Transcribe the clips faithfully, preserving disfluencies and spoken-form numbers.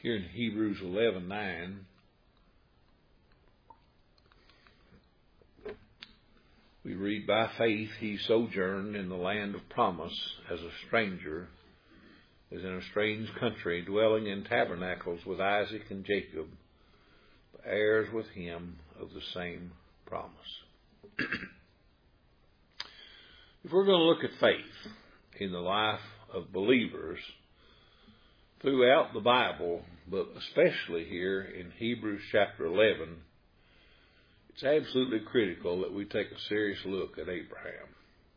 Here in Hebrews eleven nine, we read, by faith he sojourned in the land of promise as a stranger, as in a strange country, dwelling in tabernacles with Isaac and Jacob, heirs with him of the same promise. If we're going to look at faith in the life of believers throughout the Bible, but especially here in Hebrews chapter eleven, it's absolutely critical that we take a serious look at Abraham.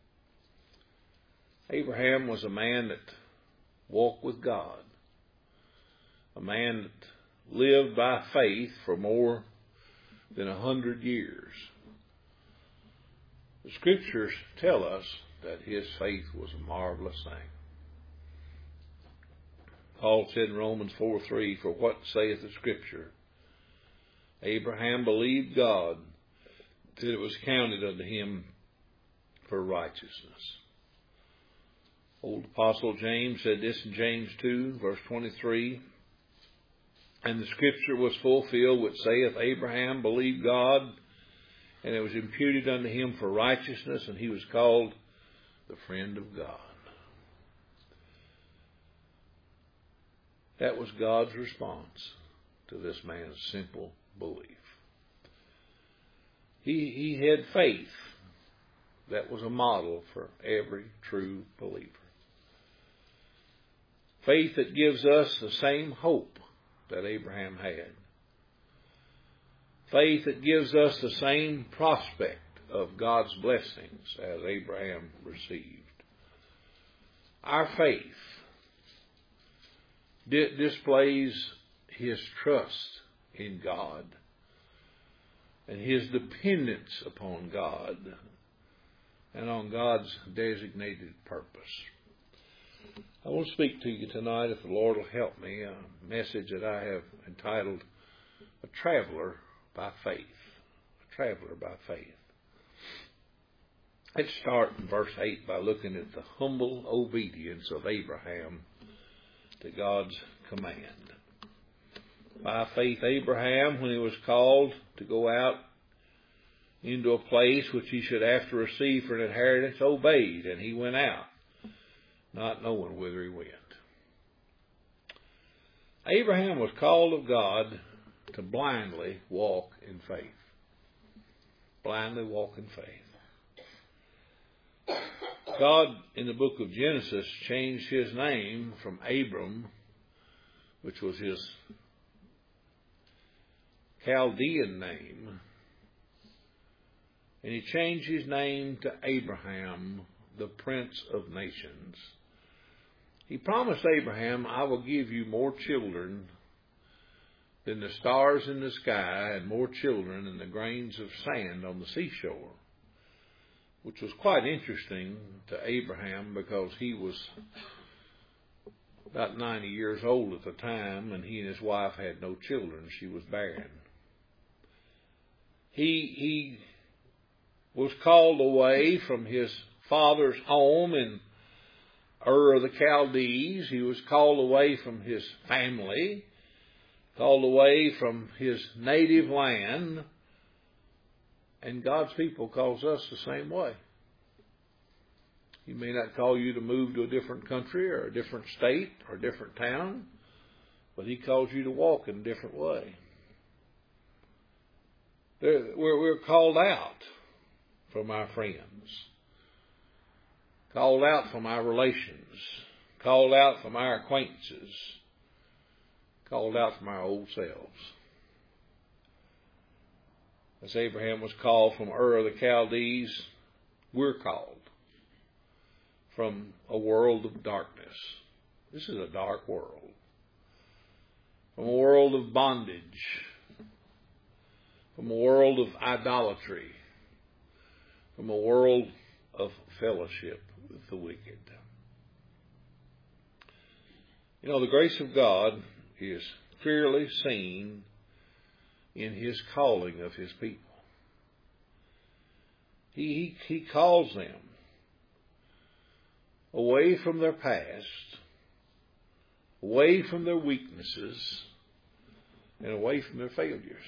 Abraham was a man that walked with God, a man that lived by faith for more than a hundred years. The Scriptures tell us that his faith was a marvelous thing. Paul said in Romans four three, for what saith the Scripture? Abraham believed God, that it was counted unto him for righteousness. Old Apostle James said this in James two, verse twenty-three, and the Scripture was fulfilled which saith, Abraham believed God, and it was imputed unto him for righteousness, and he was called the friend of God. That was God's response to this man's simple belief. He, he had faith that was a model for every true believer. Faith that gives us the same hope that Abraham had. Faith that gives us the same prospect of God's blessings as Abraham received. Our faith di- displays his trust in God and his dependence upon God and on God's designated purpose. I want to speak to you tonight, if the Lord will help me, a message that I have entitled, A Traveler by Faith. A Traveler by Faith. Let's start in verse eight by looking at the humble obedience of Abraham to God's command. By faith, Abraham, when he was called to go out into a place which he should have to receive for an inheritance, obeyed, and he went out, not knowing whither he went. Abraham was called of God to blindly walk in faith. Blindly walk in faith. God, in the book of Genesis, changed his name from Abram, which was his Chaldean name, and he changed his name to Abraham, the Prince of Nations. He promised Abraham, I will give you more children than the stars in the sky and more children than the grains of sand on the seashore, which was quite interesting to Abraham because he was about ninety years old at the time, and he and his wife had no children. She was barren. He, he was called away from his father's home in Ur of the Chaldees. He was called away from his family, called away from his native land. And God's people calls us the same way. He may not call you to move to a different country or a different state or a different town, but he calls you to walk in a different way. We're, we're called out from our friends, called out from our relations, called out from our acquaintances, called out from our old selves. As Abraham was called from Ur of the Chaldees, we're called from a world of darkness. This is a dark world. From a world of bondage. From a world of idolatry. From a world of fellowship with the wicked. You know, the grace of God is clearly seen in his calling of his people. He, he, he calls them away from their past, away from their weaknesses, and away from their failures.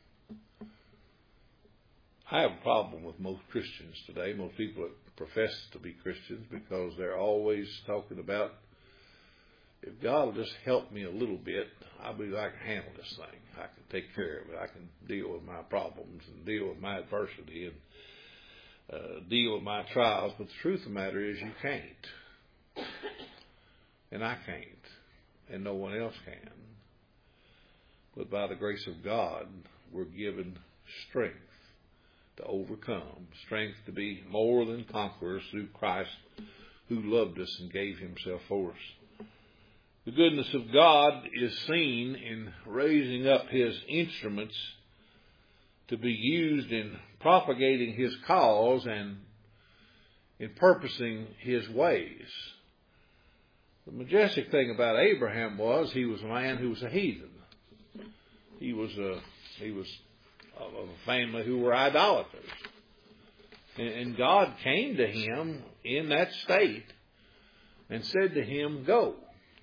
I have a problem with most Christians today, most people that profess to be Christians, because they're always talking about, if God will just help me a little bit, I believe I can handle this thing. I can take care of it. I can deal with my problems and deal with my adversity and uh, deal with my trials. But the truth of the matter is you can't. And I can't. And no one else can. But by the grace of God, we're given strength to overcome, strength to be more than conquerors through Christ who loved us and gave himself for us. The goodness of God is seen in raising up his instruments to be used in propagating his cause and in purposing his ways. The majestic thing about Abraham was he was a man who was a heathen. He was a he was of a family who were idolaters. And God came to him in that state and said to him, go.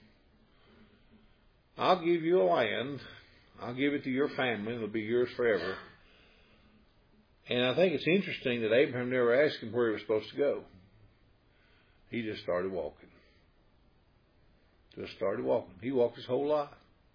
I'll give you a land. I'll give it to your family. It'll be yours forever. And I think it's interesting that Abraham never asked him where he was supposed to go. He just started walking. Just started walking. He walked his whole life.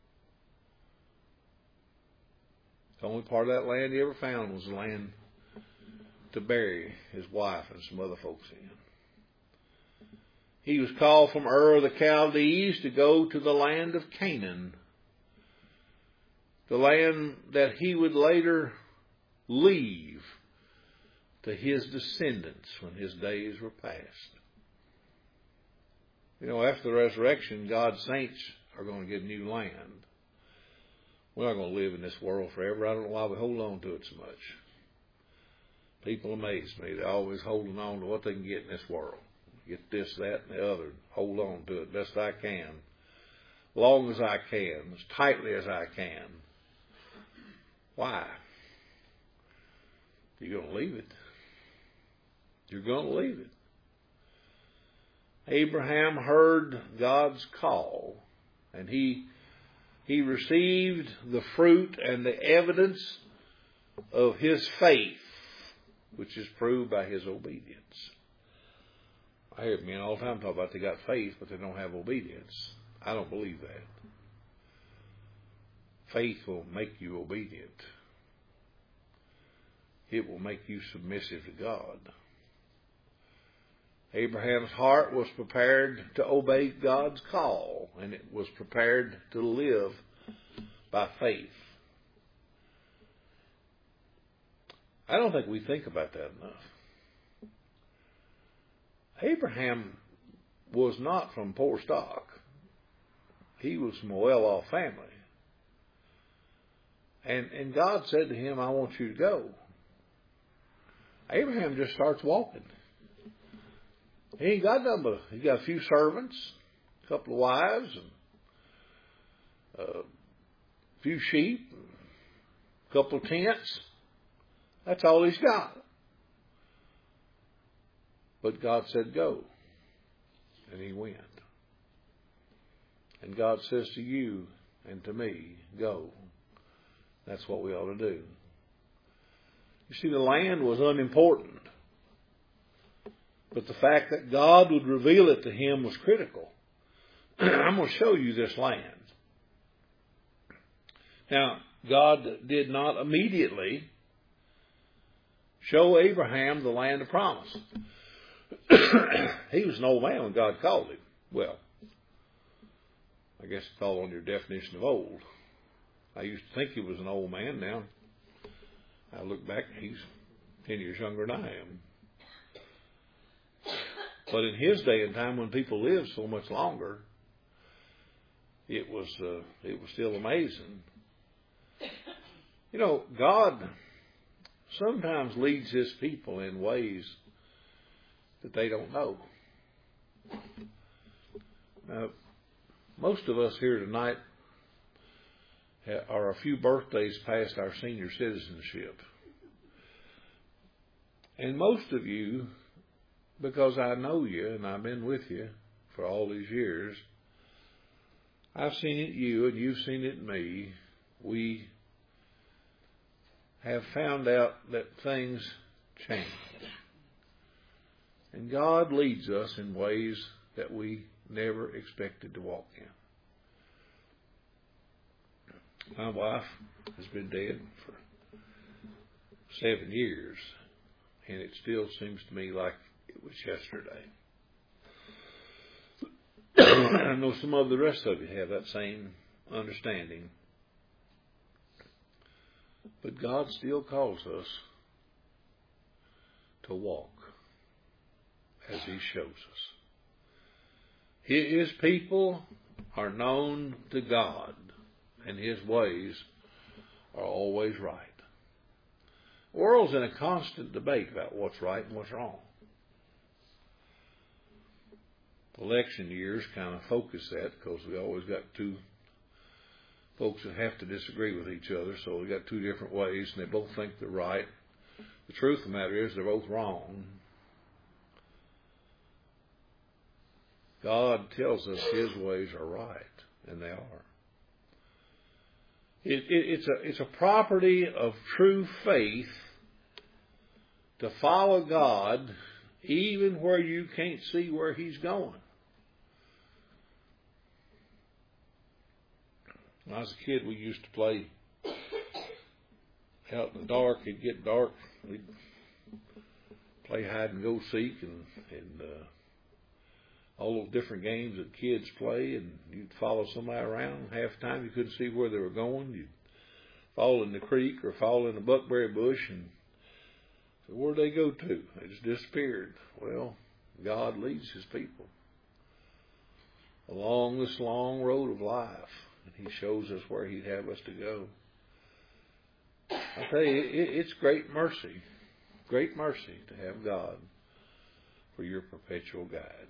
The only part of that land he ever found was the land to bury his wife and some other folks in. He was called from Ur of the Chaldees to go to the land of Canaan, the land that he would later leave to his descendants when his days were past. You know, after the resurrection, God's saints are going to get new land. We're not going to live in this world forever. I don't know why we hold on to it so much. People amaze me. They're always holding on to what they can get in this world. Get this, that, and the other. Hold on to it best I can. Long as I can. As tightly as I can. Why? You're going to leave it. You're going to leave it. Abraham heard God's call, and he he received the fruit and the evidence of his faith, which is proved by his obedience. I hear men all the time talk about they got faith, but they don't have obedience. I don't believe that. Faith will make you obedient. It will make you submissive to God. Abraham's heart was prepared to obey God's call, and it was prepared to live by faith. I don't think we think about that enough. Abraham was not from poor stock. He was from a well-off family. And, and God said to him, I want you to go. Abraham just starts walking. He ain't got nothing but, he got a few servants, a couple of wives, and a few sheep, a couple of tents. That's all he's got. But God said, go. And he went. And God says to you and to me, go. That's what we ought to do. You see, the land was unimportant. But the fact that God would reveal it to him was critical. I'm going to show you this land. Now, God did not immediately show Abraham the land of promise. He was an old man when God called him. Well, I guess it's all on your definition of old. I used to think he was an old man. Now I look back, he's ten years younger than I am. But in his day and time, when people lived so much longer, it was uh, it was still amazing. You know, God sometimes leads his people in ways that they don't know. Now, most of us here tonight are a few birthdays past our senior citizenship. And most of you, because I know you and I've been with you for all these years, I've seen it in you and you've seen it in me, we have found out that things change. And God leads us in ways that we never expected to walk in. My wife has been dead for seven years, and it still seems to me like it was yesterday. I know some of the rest of you have that same understanding. But God still calls us to walk as He shows us. His people are known to God, and His ways are always right. The world's in a constant debate about what's right and what's wrong. Election years kind of focus that, because we always got two folks that have to disagree with each other, so we got two different ways, and they both think they're right. The truth of the matter is they're both wrong. God tells us His ways are right, and they are. It, it, it's a it's a property of true faith to follow God even where you can't see where He's going. When I was a kid, we used to play out in the dark. It'd get dark. We'd play hide and go seek and, and uh, all those different games that kids play. And you'd follow somebody around. Half the time you couldn't see where they were going. You'd fall in the creek or fall in a buckberry bush. And so where'd they go to? They just disappeared. Well, God leads His people along this long road of life. And He shows us where He'd have us to go. I tell you, it's great mercy, great mercy to have God for your perpetual guide.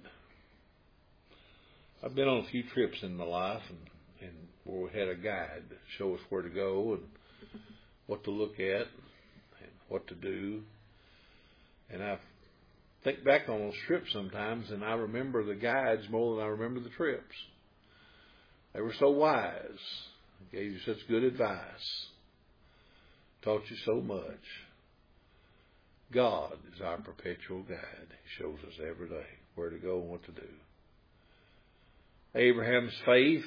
I've been on a few trips in my life, and, and where we had a guide to show us where to go and what to look at and what to do. And I think back on those trips sometimes, and I remember the guides more than I remember the trips. They were so wise, gave you such good advice, taught you so much. God is our perpetual guide. He shows us every day where to go and what to do. Abraham's faith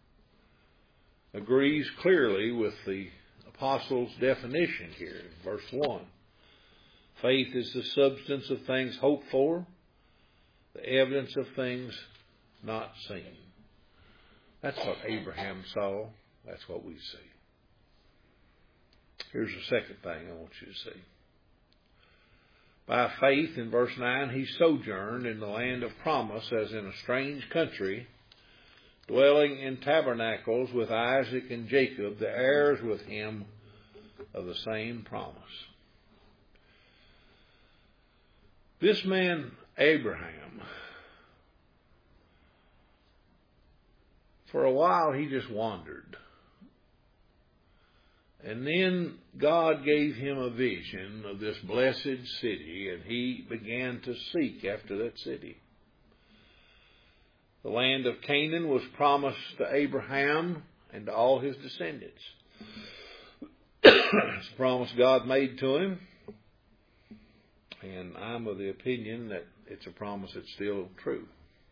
agrees clearly with the apostle's definition here in verse one. Faith is the substance of things hoped for, the evidence of things not seen. That's what Abraham saw. That's what we see. Here's the second thing I want you to see. By faith, in verse nine, he sojourned in the land of promise as in a strange country, dwelling in tabernacles with Isaac and Jacob, the heirs with him of the same promise. This man, Abraham, for a while he just wandered. And then God gave him a vision of this blessed city, and he began to seek after that city. The land of Canaan was promised to Abraham and to all his descendants. It's a promise God made to him. And I'm of the opinion that it's a promise that's still true.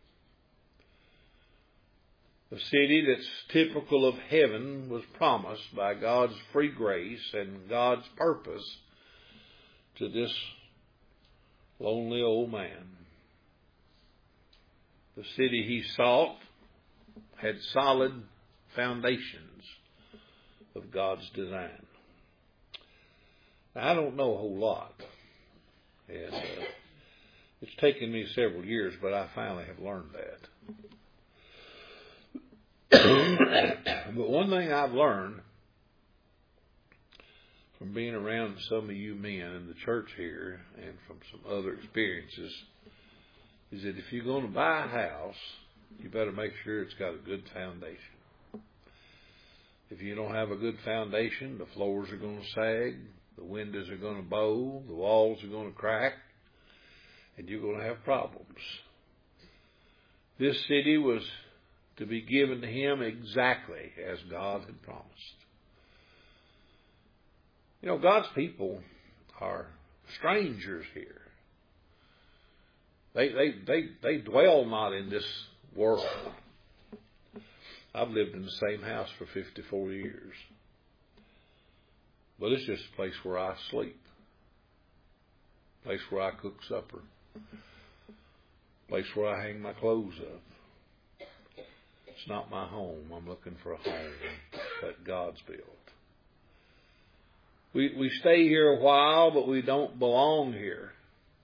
The city that's typical of heaven was promised by God's free grace and God's purpose to this lonely old man. The city he sought had solid foundations of God's design. Now, I don't know a whole lot. And uh, it's taken me several years, but I finally have learned that. But one thing I've learned from being around some of you men in the church here and from some other experiences is that if you're going to buy a house, you better make sure it's got a good foundation. If you don't have a good foundation, the floors are going to sag, the windows are going to bow, the walls are going to crack, and you're going to have problems. This city was to be given to him exactly as God had promised. You know, God's people are strangers here. They, they, they, they dwell not in this world. I've lived in the same house for fifty-four years. But it's just a place where I sleep. A place where I cook supper. A place where I hang my clothes up. It's not my home. I'm looking for a home that God's built. We, we stay here a while, but we don't belong here.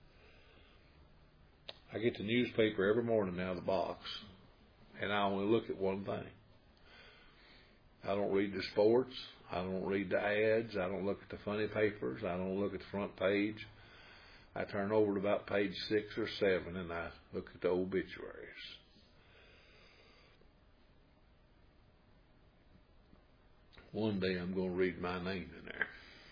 I get the newspaper every morning out of the box, and I only look at one thing. I don't read the sports. I don't read the ads. I don't look at the funny papers. I don't look at the front page. I turn over to about page six or seven, and I look at the obituaries. One day I'm going to read my name in there.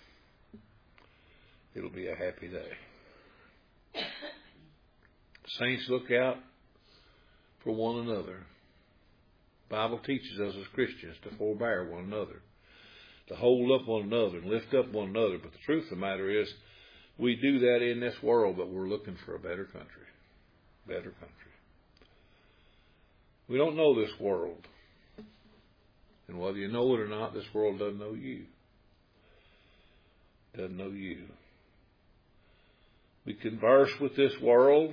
It'll be a happy day. Saints, look out for one another. The Bible teaches us as Christians to forbear one another, to hold up one another and lift up one another. But the truth of the matter is, we do that in this world, but we're looking for a better country. Better country. We don't know this world. And whether you know it or not, this world doesn't know you. Doesn't know you. We converse with this world,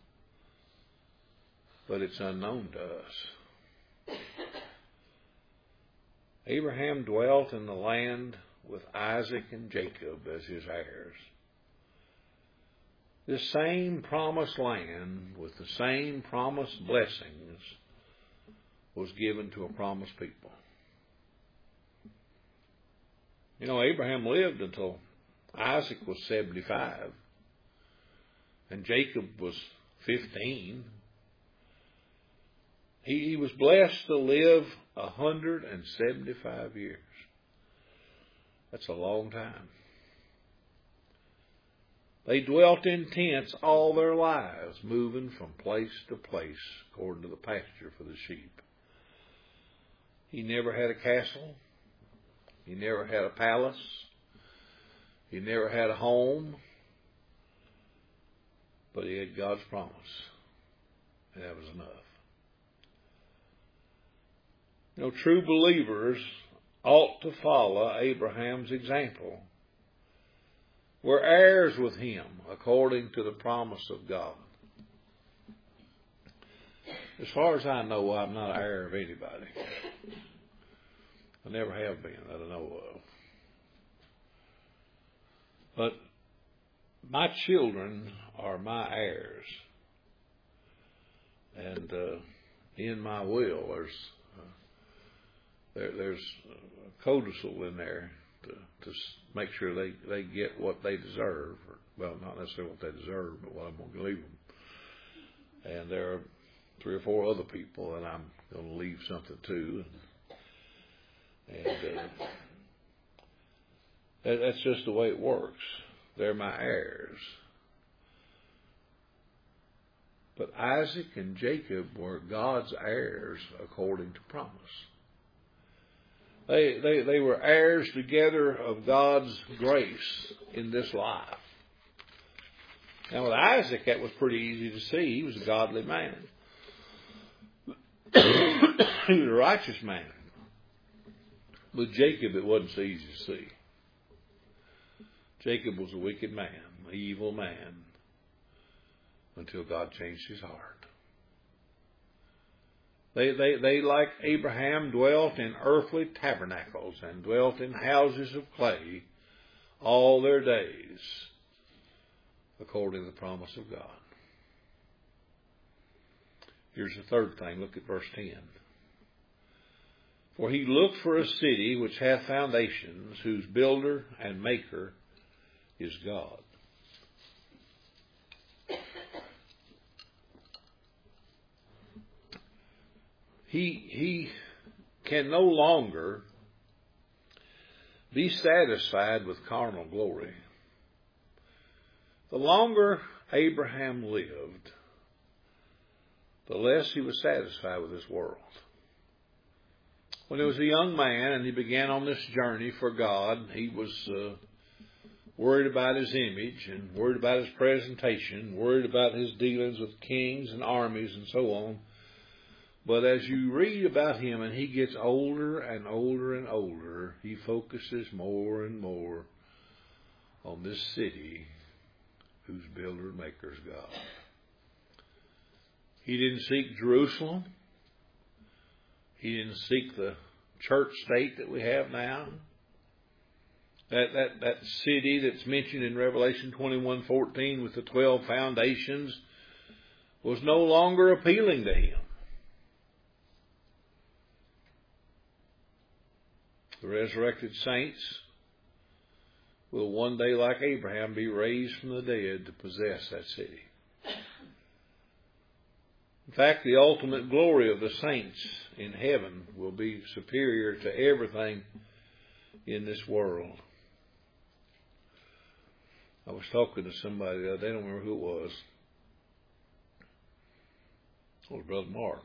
but it's unknown to us. Abraham dwelt in the land with Isaac and Jacob as his heirs. This same promised land with the same promised blessings was given to a promised people. You know, Abraham lived until Isaac was seventy-five and Jacob was fifteen. He, he was blessed to live one hundred seventy-five years. That's a long time. They dwelt in tents all their lives, moving from place to place according to the pasture for the sheep. He never had a castle. He never had a palace. He never had a home. But he had God's promise. And that was enough. You know, true believers ought to follow Abraham's example. We're heirs with him according to the promise of God. As far as I know, I'm not an heir of anybody. I never have been that I know of. But my children are my heirs. And uh, in my will, there's uh, there, there's a codicil in there to, to make sure they, they get what they deserve. Or, well, not necessarily what they deserve, but what I'm going to leave them. And there are three or four other people that I'm going to leave something to. And, and uh, that, that's just the way it works. They're my heirs. But Isaac and Jacob were God's heirs according to promise. They, they, they were heirs together of God's grace in this life. Now with Isaac, that was pretty easy to see. He was a godly man. He was a righteous man. With Jacob, it wasn't so easy to see. Jacob was a wicked man, an evil man, until God changed his heart. They, they, they, like Abraham, dwelt in earthly tabernacles and dwelt in houses of clay all their days, according to the promise of God. Here's the third thing. Look at verse ten. For he looked for a city which hath foundations, whose builder and maker is God. He, he can no longer be satisfied with carnal glory. The longer Abraham lived, the less he was satisfied with this world. When he was a young man and he began on this journey for God, he was uh, worried about his image and worried about his presentation, worried about his dealings with kings and armies and so on. But as you read about him and he gets older and older and older, he focuses more and more on this city whose builder and maker is God. He didn't seek Jerusalem. He didn't seek the church state that we have now. That, that, that city that's mentioned in Revelation twenty-one fourteen with the twelve foundations was no longer appealing to him. The resurrected saints will one day, like Abraham, be raised from the dead to possess that city. In fact, the ultimate glory of the saints in heaven will be superior to everything in this world. I was talking to somebody the other day, I don't remember who it was. It was Brother Mark.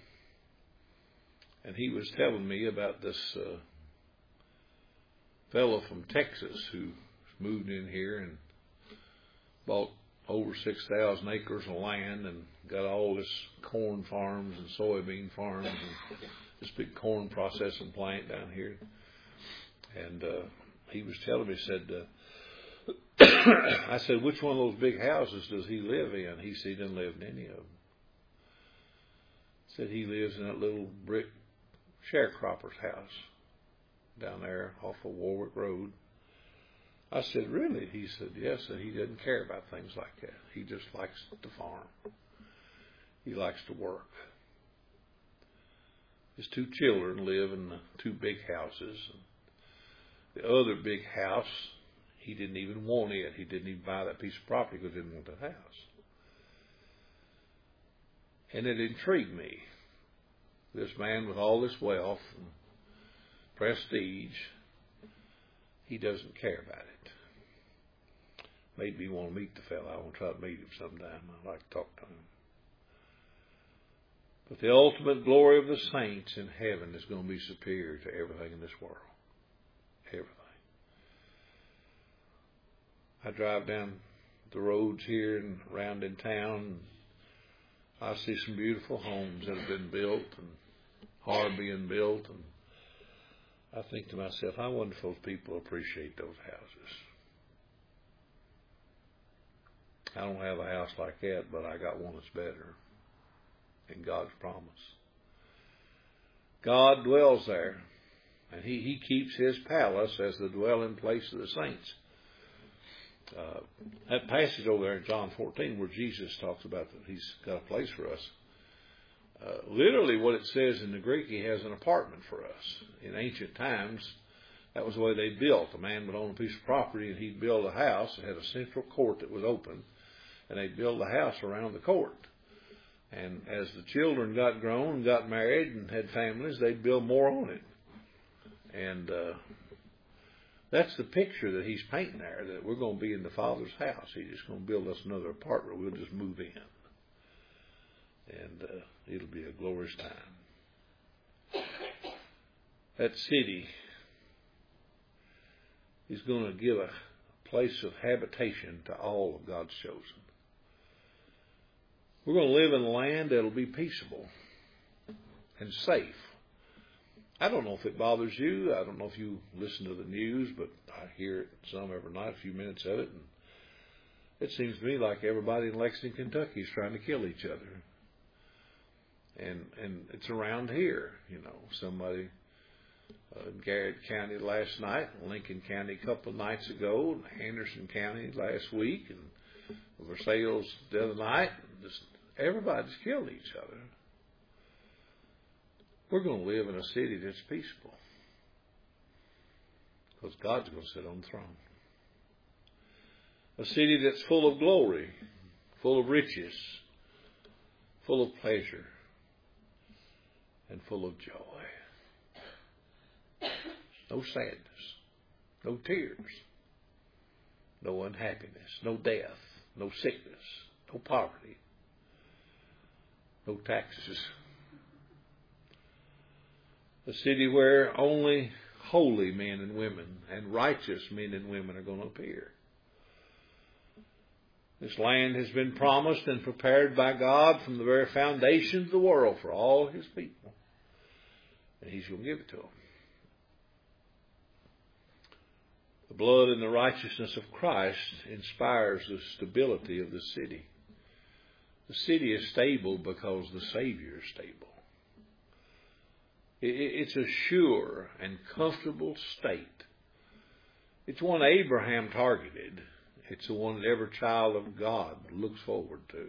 And he was telling me about this uh, fellow from Texas who moved in here and bought over six thousand acres of land and got all this corn farms and soybean farms and this big corn processing plant down here. And uh, he was telling me, he said, uh, I said, which one of those big houses does he live in? He said he doesn't live in any of them. He said he lives in that little brick sharecropper's house down there off of Warwick Road. I said, really? He said, yes. And he doesn't care about things like that. He just likes to farm. He likes to work. His two children live in the two big houses. The other big house, he didn't even want it. He didn't even buy that piece of property because he didn't want the house. And it intrigued me. This man with all this wealth and prestige, he doesn't care about it. Made me want to meet the fellow. I want to try to meet him sometime. I'd like to talk to him. But the ultimate glory of the saints in heaven is going to be superior to everything in this world. Everything. I drive down the roads here and around in town. I see some beautiful homes that have been built and are being built. And I think to myself, I wonder if those people appreciate those houses. I don't have a house like that, but I got one that's better in God's promise. God dwells there, and He, he keeps His palace as the dwelling place of the saints. Uh, that passage over there in John fourteen where Jesus talks about that He's got a place for us, uh, literally what it says in the Greek, He has an apartment for us. In ancient times, that was the way they built. A man would own a piece of property and he'd build a house. It had a central court that was open, and they'd build a house around the court. And as the children got grown, got married, and had families, they'd build more on it. And uh, that's the picture that He's painting there, that we're going to be in the Father's house. He's just going to build us another apartment. We'll just move in. And uh, it'll be a glorious time. That city is going to give a place of habitation to all of God's chosen. We're going to live in a land that will be peaceable and safe. I don't know if it bothers you. I don't know if you listen to the news, but I hear it some every night, a few minutes of it. And it seems to me like everybody in Lexington, Kentucky is trying to kill each other. And and it's around here, you know. Somebody uh, in Garrett County last night, Lincoln County a couple of nights ago, and Anderson County last week, and Versailles the other night. Just everybody's killed each other. We're going to live in a city that's peaceful, because God's going to sit on the throne. A city that's full of glory, full of riches, full of pleasure, and full of joy. No sadness, no tears, no unhappiness, no death, no sickness, no poverty, no taxes. A city where only holy men and women and righteous men and women are going to appear. This land has been promised and prepared by God from the very foundation of the world for all His people. And He's going to give it to them. The blood and the righteousness of Christ inspires the stability of the city. The city is stable because the Savior is stable. It's a sure and comfortable state. It's one Abraham targeted. It's the one that every child of God looks forward to.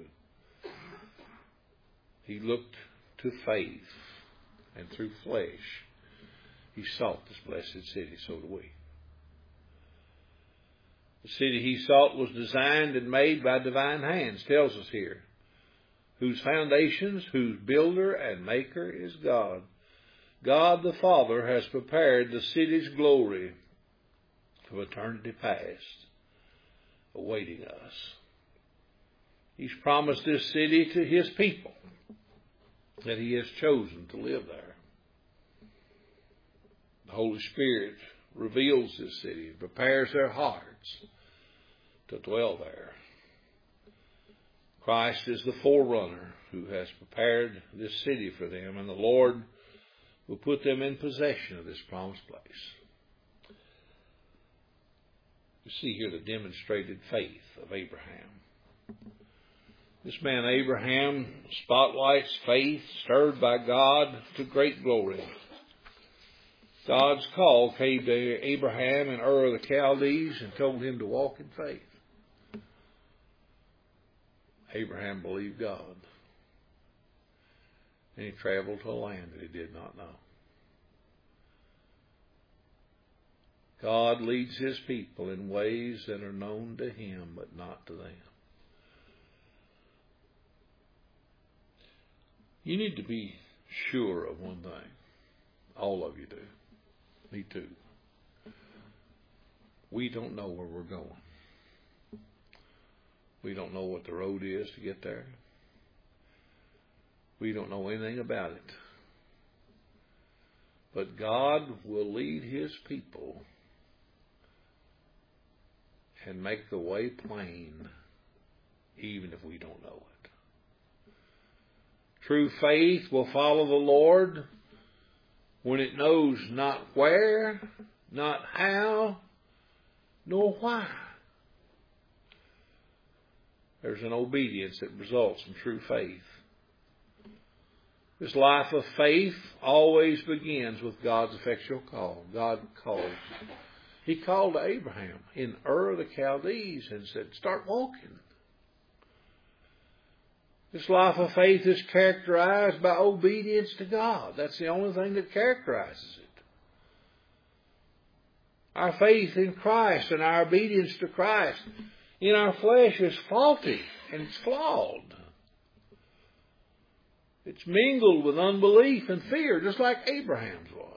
He looked to faith, and through flesh, he sought this blessed city. So do we. The city he sought was designed and made by divine hands, tells us here, whose foundations, whose builder and maker is God. God the Father has prepared the city's glory from eternity past, awaiting us. He's promised this city to His people, that He has chosen to live there. The Holy Spirit reveals this city and prepares their hearts to dwell there. Christ is the forerunner who has prepared this city for them, and the Lord will put them in possession of this promised place. You see here the demonstrated faith of Abraham. This man Abraham spotlights faith stirred by God to great glory. God's call came to Abraham in Ur of the Chaldees and told him to walk in faith. Abraham believed God. And he traveled to a land that he did not know. God leads His people in ways that are known to Him, but not to them. You need to be sure of one thing. All of you do. Me too. We don't know where we're going. We don't know what the road is to get there. We don't know anything about it. But God will lead His people and make the way plain, even if we don't know it. True faith will follow the Lord when it knows not where, not how, nor why. There's an obedience that results from true faith. This life of faith always begins with God's effectual call. God called. He called to Abraham in Ur of the Chaldees and said, start walking. This life of faith is characterized by obedience to God. That's the only thing that characterizes it. Our faith in Christ and our obedience to Christ in our flesh is faulty and it's flawed. It's mingled with unbelief and fear, just like Abraham's was.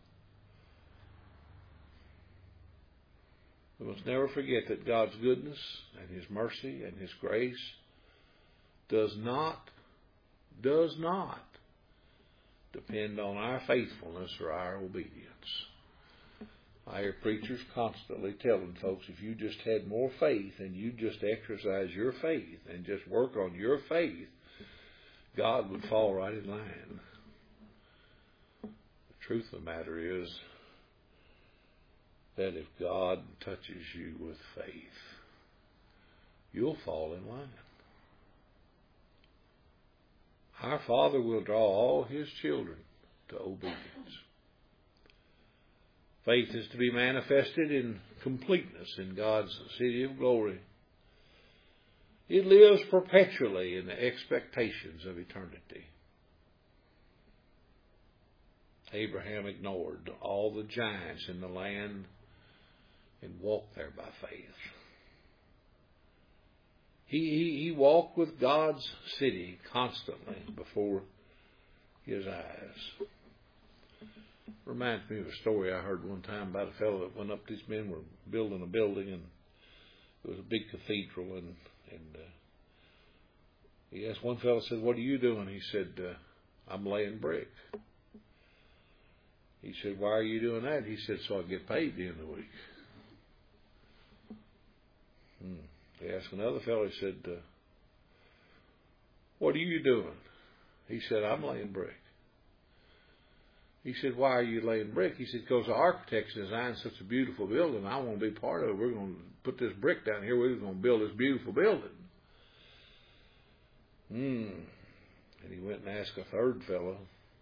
We must never forget that God's goodness and His mercy and His grace does not, does not depend on our faithfulness or our obedience. I hear preachers constantly telling folks, if you just had more faith and you just exercise your faith and just work on your faith, God would fall right in line. The truth of the matter is that if God touches you with faith, you'll fall in line. Our Father will draw all His children to obedience. Faith is to be manifested in completeness in God's city of glory. It lives perpetually in the expectations of eternity. Abraham ignored all the giants in the land and walked there by faith. He, he, he walked with God's city constantly before his eyes. Reminds me of a story I heard one time about a fellow that went up. These men were building a building, and it was a big cathedral, and and uh, he asked one fellow, said, "What are you doing?" He said, uh, "I'm laying brick." He said, "Why are you doing that?" He said, "So I get paid at the end of the week." Hmm. He asked another fellow, he said, uh, what are you doing? He said, I'm laying brick. He said, why are you laying brick? He said, because the architects designed such a beautiful building. I want to be part of it. We're going to put this brick down here. We're going to build this beautiful building. Hmm. And he went and asked a third fellow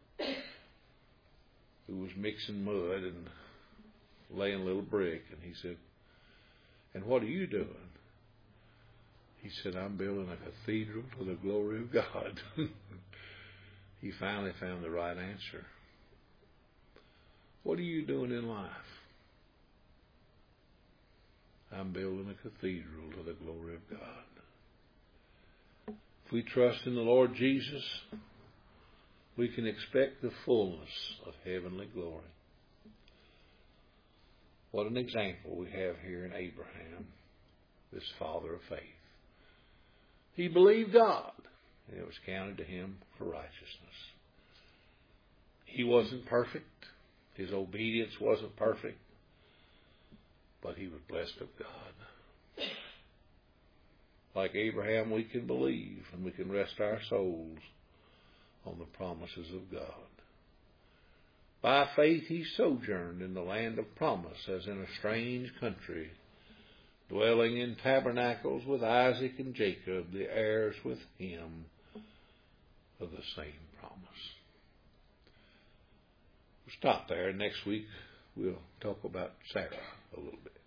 who was mixing mud and laying a little brick. And he said, and what are you doing? He said, I'm building a cathedral for the glory of God. He finally found the right answer. What are you doing in life? I'm building a cathedral to the glory of God. If we trust in the Lord Jesus, we can expect the fullness of heavenly glory. What an example we have here in Abraham, this father of faith. He believed God, and it was counted to him for righteousness. He wasn't perfect. His obedience wasn't perfect, but he was blessed of God. Like Abraham, we can believe and we can rest our souls on the promises of God. By faith he sojourned in the land of promise as in a strange country, dwelling in tabernacles with Isaac and Jacob, the heirs with him of the same promise. We'll stop there. Next week we'll talk about Sarah a little bit.